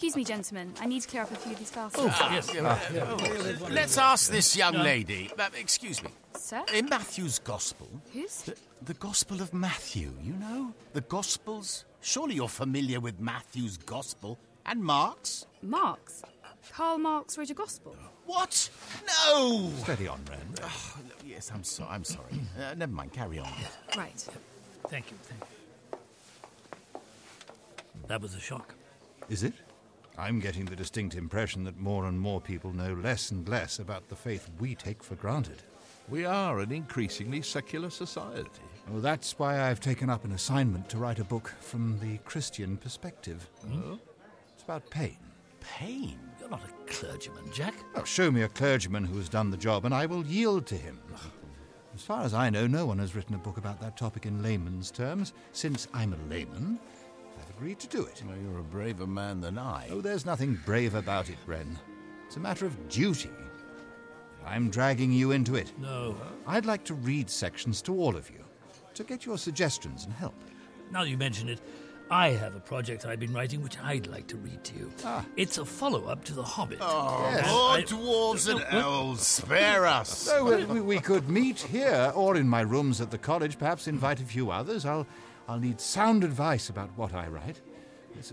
Excuse me, gentlemen. I need to clear up a few of these glasses. Yes. Let's ask this young lady. Excuse me. Sir? In Matthew's Gospel... Whose? The Gospel of Matthew, you know? The Gospels. Surely you're familiar with Matthew's Gospel and Mark's? Marx? Karl Marx wrote a gospel? What? No! Steady on, Ren. Oh, yes, I'm sorry. Never mind, carry on. Right. Thank you. That was a shock. Is it? I'm getting the distinct impression that more and more people know less and less about the faith we take for granted. We are an increasingly secular society. Oh, that's why I've taken up an assignment to write a book from the Christian perspective. It's about pain. Pain? You're not a clergyman, Jack. Well, show me a clergyman who has done the job and I will yield to him. As far as I know, no one has written a book about that topic in layman's terms. Since I'm a layman, I've agreed to do it. Well, you're a braver man than I. Oh, there's nothing brave about it, Wren. It's a matter of duty. I'm dragging you into it. No. I'd like to read sections to all of you, to get your suggestions and help. Now you mention it, I have a project I've been writing which I'd like to read to you. It's a follow-up to The Hobbit. Oh, Yes. dwarves and elves, spare us. So we could meet here or in my rooms at the college, perhaps invite a few others. I'll need sound advice about what I write.